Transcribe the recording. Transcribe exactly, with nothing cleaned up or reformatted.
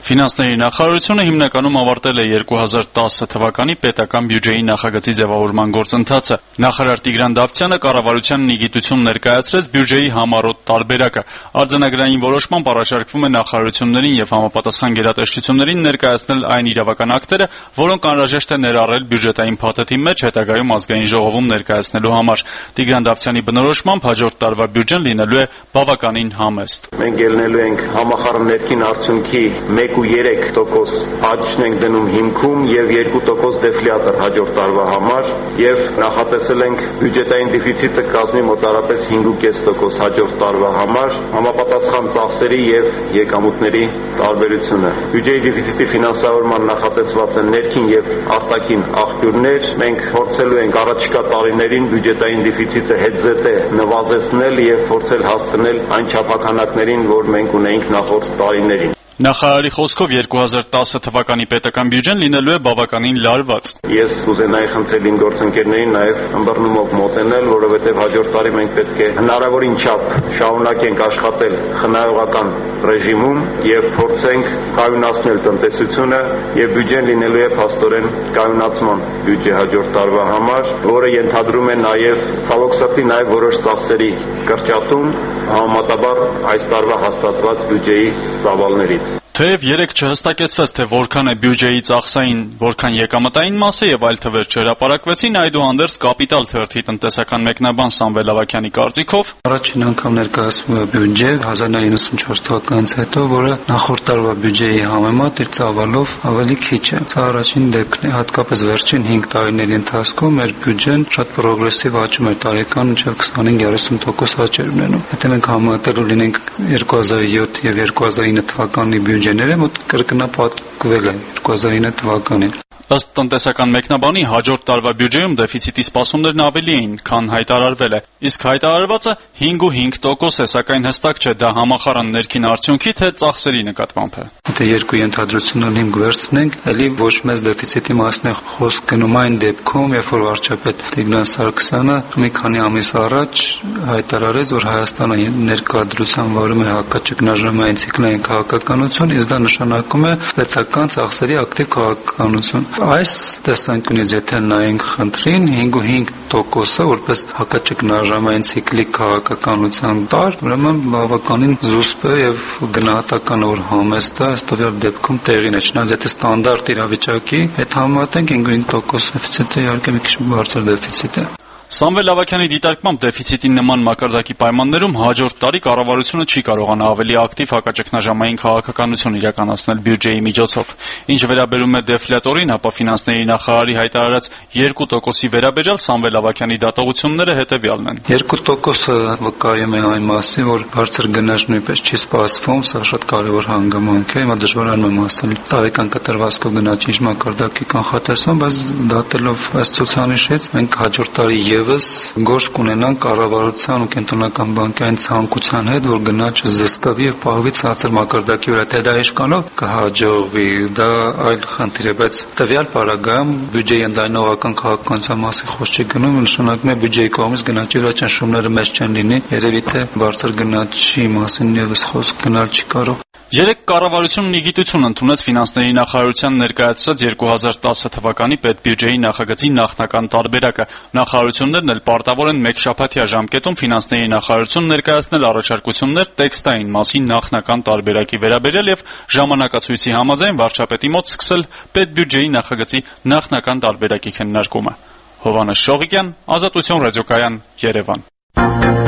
Ֆինանսների նախարարությունը հիմնականում ավարտել է երկու հազար տասը թվականի պետական բյուջեի նախագծի ձևավորման գործընթացը։ Նախարար Տիգրան Դավթյանը կառավարությանն ի գիտություն ներկայացրեց բյուջեի համառոտ տարբերակը։ Արձանագրային որոշմամբ առաջարկվում է նախարարություններին եւ համապատասխան գերատեսչություններին ներկայացնել այն իրավական ակտերը, որոնք անհրաժեշտ է ներառել բյուջետային փաթեթի մեջ հետագայում ազգային ժողովում ներկայացնելու համար։ Տիգրան Դավթյանի բնորոշմամբ հաջորդ տարվա բյուջեն լինելու է բավականին համեստ։ Մենք ելնելու ենք համախառն ներքին արդյունքի մեկ ու երեք տոկոս աճն ենք դնում հիմքում եւ երկու տոկոս դեֆլյատոր հաջորդ տարվա համար եւ նախատեսել ենք բյուջետային դեֆիցիտը կազմի մոտարապես հինգ ու կես տոկոս հաջորդ տարվա համար, համապատասխան ծախսերի եւ եկամուտների տարբերությունը։ Բյուջեի դեֆիցիտի ֆինանսավորման նախատեսված են ներքին եւ արտաքին աղբյուրներ։ Մենք փորձելու ենք առաջիկա տարիներին բյուջետային դեֆիցիտը հետզհետե նվազեցնել եւ փորձել հասցնել այն չափականակներին, որ մենք ունեինք նախորդ տարիներին։ Նախարարի խոսքով երկու հազար տասը թվականի պետական բյուջեն լինելու է բավականին լարված։ Ես կուզենայի խնդրել իմ գործընկերներին նաև ըմբռնումով մոտենել, որովհետև հաջորդ տարի մենք պետք է հնարավորին չափ շարունակենք աշխատել խնայողական ռեժիմում եւ փորձենք կայունացնել տնտեսությունը եւ բյուջեն լինելու է փաստորեն կայունացման բյուջե հաջորդ տարվա համար, որը ենթադրում է նաև ցավոք սրտի նաև որոշ ծախսերի կրճատում համեմատաբար այս տարվա հաստատված բյուջեի ծավալներից։ Թեև երեք չհստակեցվեց, թե որքան է բյուջեի ծախսային, որքան եկամտային մասը եւ այլ թվեր չհրապարակվեցին, այդուհանդերձ Կապիտալ թերթի տնտեսական մեկնաբան Սամվել Ավագյանի կարծիքով առաջին անգամ ներկայացվում է բյուջե հազար նույնսուն չորս թվականից հետո, որը նախորդ տարվա բյուջեի համեմատ իր ծավալով ավելի քիչ է։ Սա առաջին դեպքն է, հատկապես վերջին հինգ տարիների ընթացքում մեր բյուջեն շատ պրոգրեսիվ աճում է, տարեկան մինչև քսանհինգ երեսուն տոկոս աճ էր ունենում։ Եթե մենք համեմատելու լինենք երկու հազար յոթ եւ երկու հազար ինը թվականի բյուջեները, մոտ կրկնապատկվել է երկու հազար ինը թվականին։ Ըստ տնտեսական մեկնաբանի հաջորդ տարվա բյուջեում դեֆիցիտի սպասումներն ավելի էին, քան հայտարարվել է, իսկ հայտարարվածը հինգ ու հինգ տոկոս է, սակայն հստակ չէ դա համախառն ներքին արդյունքի թե ծախսերի նկատմամբ է։ Եթե երկու ենթադրություններ հիմք վերցնենք, ելի ոչ մեծ դեֆիցիտի մասն է խոսք գնում այն դեպքում, երբ որ վարչապետ Տիգրան Սարգսյանը մի քանի ամիս առաջ հայտարարեց, որ Հայաստանը ներկայադրության վարում է հակաճգնաժամային ցիկլային քաղաքականություն, իսկ դա նշանակում է լեցական ծախսերի ակտիվ քաղաքականություն։ Այս տեսանկյունից եթե նայենք խնդրին, հինգ ու հինգ տոկոսը որպես հակաճգնաժամային ցիկլի քաղաքականության տար, ուրեմն բավականին զուսպ է եւ գնահատական որ համեստ է, ըստ տվյալ դեպքում տեղին է, չնայած եթե ստանդարտ իրավիճակի հետ համեմատենք, հինգ ու հինգ տոկոս դեֆիցիտը իհարկե մի քիչ բարձր դեֆիցիտ է։ Սամվել Ավագյանի դիտարկմամբ դեֆիցիտի նման մակարդակի պայմաններում հաջորդ տարի կառավարությունը չի կարողանա ավելի ակտիվ հակաճգնաժամային քաղաքականություն իրականացնել բյուջեի միջոցով։ Ինչ վերաբերում է դեֆլյատորին, ապա ֆինանսների նախարարի հայտարարած երկու տոկոսի վերաբերյալ Սամվել Ավագյանի դատողությունները հետևյալն են։ Երկու տոկոսը վկայում է այն մասին, որ բարձր գնաճ նույնպես չի սպասվում, սա շատ կարևոր հանգամանք է, հիմա դժվարանում եմ ասել տարեկան կտրվածքով գնաճի ինչ մակարդակի կանխատեսում, բայց դատելով այս ցուցանիշից մենք հաջորդ տարի Եվս գործ կունենան կառավարության ու կենտրոնական բանկային ցանկության հետ, որ գնաճը զսպվի եւ պահվի ցածր մակարդակի վրա, թե դա իշխանով կհաջողվի, դա այլ խնդիր է, բայց տվյալ պարագայում բյուջեի ընդայնողական քաղաքականության մասին խոսք չի գնում, նշանակում է բյուջեի կողմից գնաճի վրա ճնշումները մեծ չեն լինի, երևի թե բարձր գնաճի մասին եւս խոսք գնալ չի կարող։ Երեք կառավարությունն ի գիտություն ընդունեց ֆինանսների նախարարության ներկայացրած երկու հազար տասը թվականի պետբյուջեի նախագծի նախնական տարբերակը։ Նախարարություններն էլ պարտավոր են մեկ շաբաթյա ժամկետում ֆինանսների նախարարություն ներկայացնել առաջարկություններ տեքստային մասի նախնական տարբերակի վերաբերյալ եւ ժամանակացույցի համաձայն վարչապետի մոտ սկսել պետբյուջեի նախագծի նախնական տարբերակի քննարկումը։ Հովհաննես Շողիկյան, Ազատություն ռադիոկայան, Երևան։